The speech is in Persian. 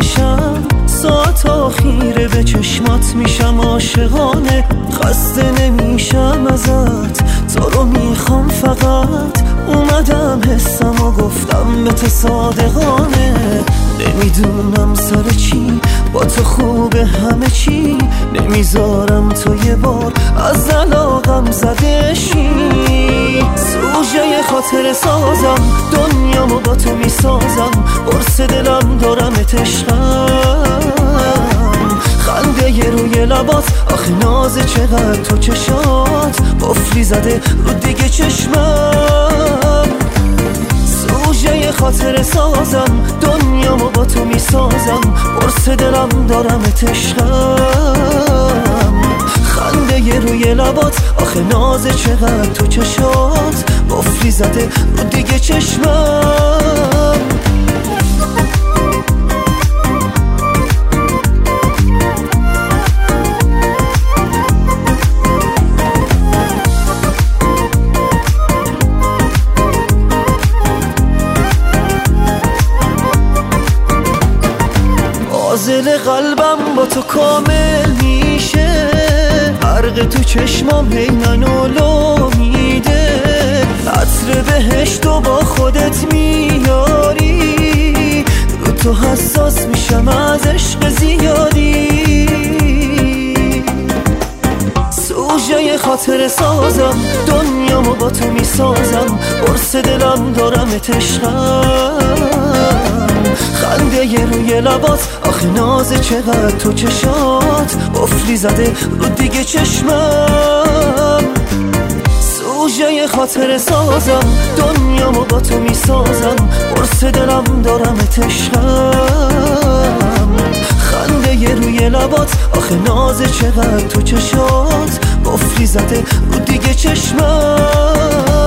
بشم ساعت آخیره به چشمات میشم عاشقانه خسته نمیشم ازت تو رو میخوام فقط اومدم حسم و گفتم به تو صادقانه نمیدونم سر چی با تو خوبه همه چی نمیذارم تو یه بار از علاقم زده شی سوژه خاطر سازم دنیامو با تو میسازم قرص دلم دارمت عشقم خنده ی روی لبات آخه ناز چقدر تو چشات قفلی زده رو دیگه چشمم سوژه خاطر سازم دنیامو با تو میسازم قرص دلم دارمت عشقم خنده ی روی لبات آخه ناز چقدر تو چشات قفلی زده رو دیگه چشمم فاضل قلبم با تو کامل میشه غرق تو چشمام هی منو لو میده عطر بهشتو با خودت میاری رو تو حساس میشم از عشق زیادی سوژه خاطر سازم دنیامو با تو میسازم قرص دلم دارمت عشقم خنده ی روی لبات آخه ناز چقدر تو چشات قفلی زده رو دیگه چشمم سوژه خاطر سازم دنیامو با تو میسازم قرص دلم دارمت عشقم خنده ی روی لبات آخه ناز چقدر تو چشات قفلی زده رو دیگه چشمم